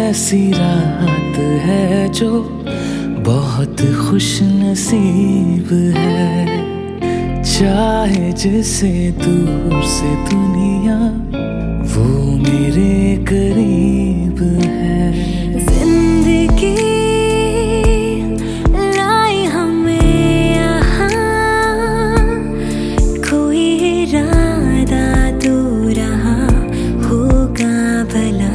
ऐसी रात है जो बहुत खुश नसीब है। चाहे जिसे दूर से दुनिया वो मेरे करीब है। जिंदगी लाई हमें यहाँ, कोई इरादा तो रहा होगा भला।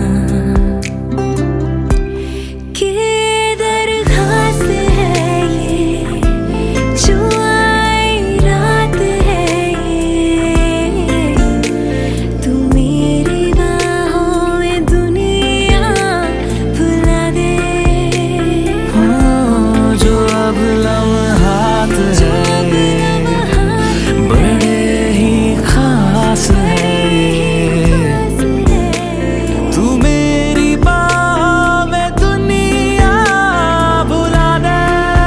कि दरख्वास्त है ये जो आई रात है ये, तू मेरी बाहों में दुनिया भुला दे। हाँ, जो अब लम्हात है बड़े ही खास है। तू मेरी बाहों में दुनिया भुला दे।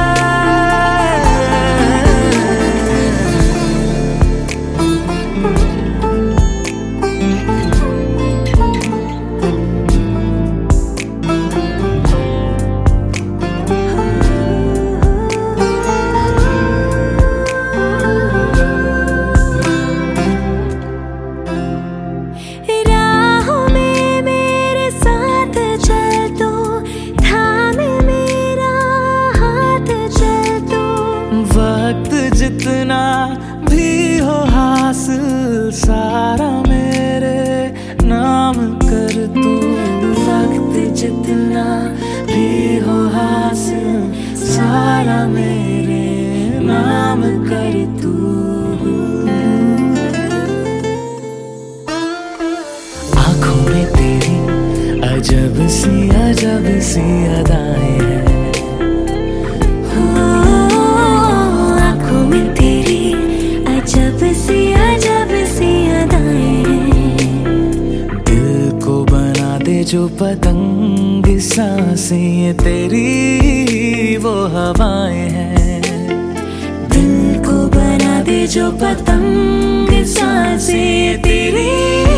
राहों में मेरे साथ चल तो, थामे मेरा हाथ चल तो। वक्त जितना भी हो हासिल सारा मेरे नाम कर तू। वक्त जितना भी हो हासिल सारा मेरे नाम कर तू। आँखों में तेरी अजब सी अदाएं हैं। आँखों में तेरी अजब सी अदाएं हैं। दिल को बना दे जो पतंग, सांसें ये तेरी वो हवाएं हैं। दिल को बना दे जो पतंग, सांसें ये तेरी